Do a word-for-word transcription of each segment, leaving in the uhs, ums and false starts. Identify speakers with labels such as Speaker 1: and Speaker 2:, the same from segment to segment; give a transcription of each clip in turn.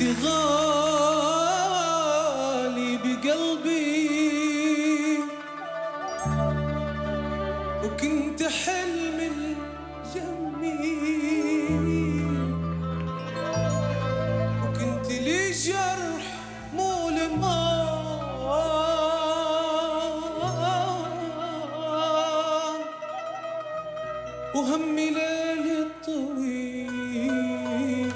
Speaker 1: كنت غالي بقلبي وكنت حلم الجميل وكنت لي جرح مؤلم وهمي ليل طويل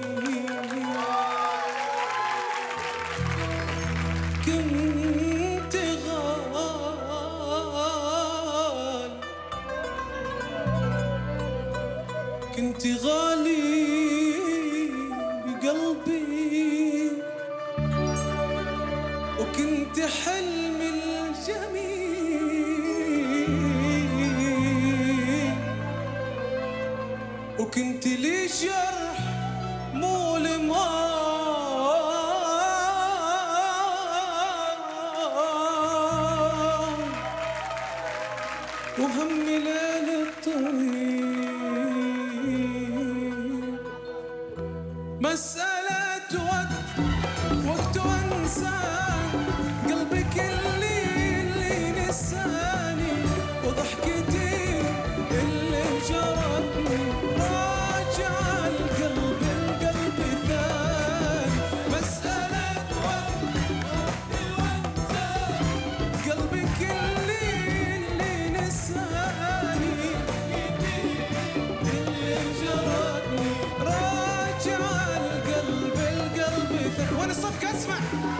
Speaker 1: كنت غالي كنت غالي بقلبي وكنت حلم الجميل وكنت لي جرح مؤلم وهمي ليل طويل مسألة وقت وقت وانسى قلبك اللي اللي نساني وضحكتي اللي جرتني راجع القلب القلب ثاني مسألة وقت وقت وانسى قلبك اللي اللي نساني اللي جرتني راجع القلب القلب ثاني وانا الصفقة اسمع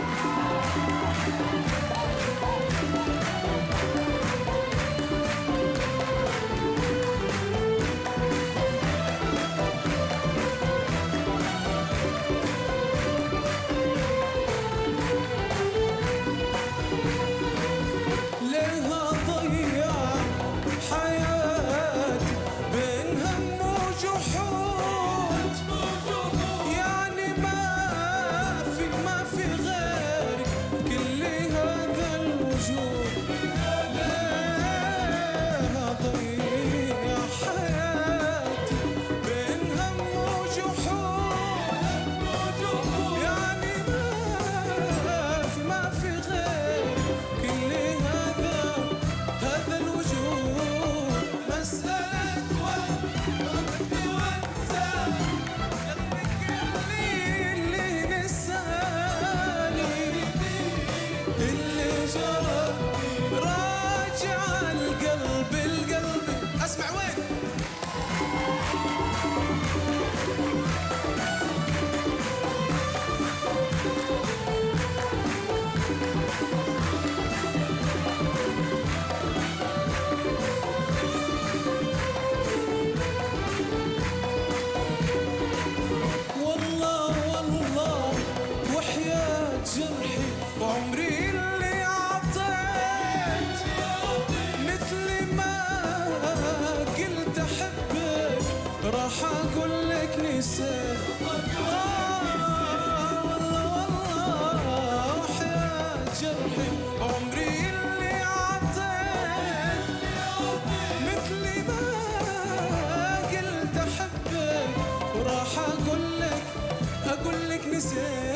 Speaker 1: وعمري اللي عطيت مثل ما قلت أحبك راح أقول لك نسيت والله والله وحياة جرحي عمري اللي عطيت مثل ما قلت أحبك وراح أقول لك أقول لك نسيت